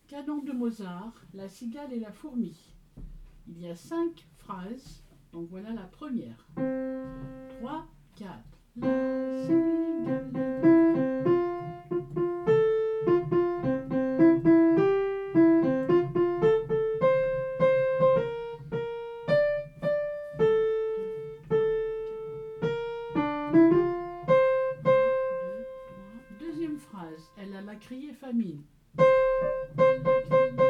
Canon de Mozart, la cigale et la fourmi. Il y a 5 phrases, donc voilà la première. 3, 4. La cigale. Deuxième phrase, elle a la criée famine. Elle a crié